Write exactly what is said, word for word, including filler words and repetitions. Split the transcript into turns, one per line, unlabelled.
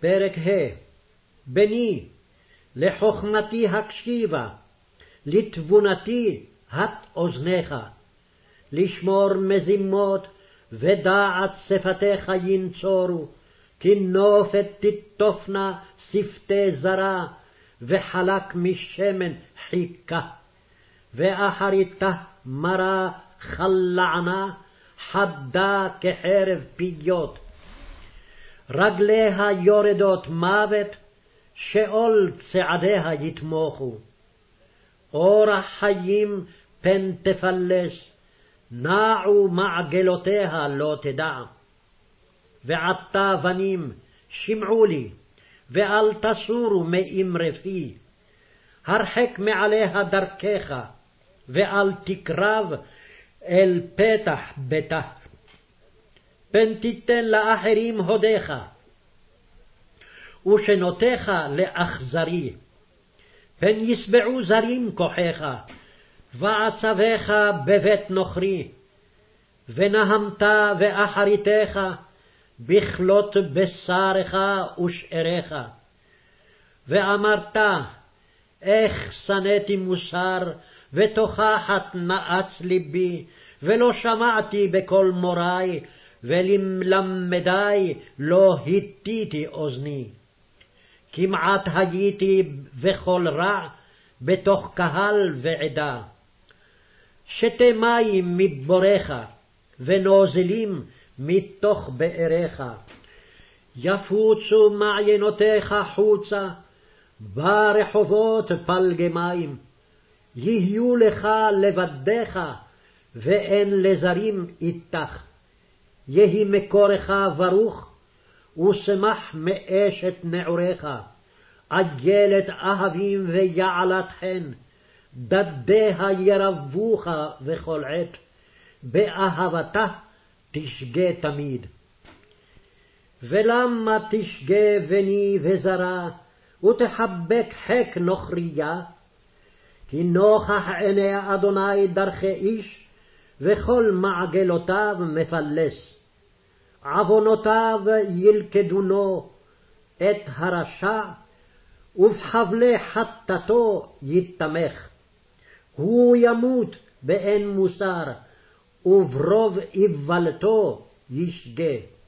פרק ה' בני, לחוכמתי הקשיבה, לתבונתי הט אוזניך, לשמור מזימות ודעת שפתיך ינצורו, כי נופת תטופנה שפתי זרה, וחלק משמן חיכה, ואחריתה מרה חלענה, חדה כחרב פיות. רגליה יורדות מוות, שאול צעדיה יתמוכו. אורח חיים פן תפלס, נעו מעגלותיה לא תדע. ועתה בנים שמעו לי, ואל תסורו מאמרי פי. הרחק מעליה דרכך, ואל תקרב אל פתח ביתה. פן תיתן לאחרים הודיך, ושנותיך לאכזרי. פן ישבעו זרים כוחך, ועצבך בבית נוכרי. ונהמת ואחריתך, בכלות בשרך ושאריך. ואמרת, איך שנאתי מוסר, ותוכחת נאץ ליבי, ולא שמעתי בקול מורי, ולמלמדי לא התיתי אוזני. כמעט הייתי בכל רע, בתוך קהל ועדה. שתה מים מבורך, ונוזלים מתוך באריך. יפוצו מעיינותיך חוצה, ברחובות פלגי מים. יהיו לך לבדך, ואין לזרים איתך. יהי מקורך ברוך, ושמח מאשת נעוריך. עגלת אהבים ויעלת חן, דדיה ירבוך וכל עת. באהבתה תשגה תמיד. ולמה תשגה בני וזרה, ותחבק חק נוכריה? כי נוכח עיני אדוני דרכי איש, וכל מעגלותיו מפלס. עוונותיו ילכדונו את הרשע, ובחבלי חטאתו יתמך. הוא ימות באין מוסר, וברוב איוולתו ישגה.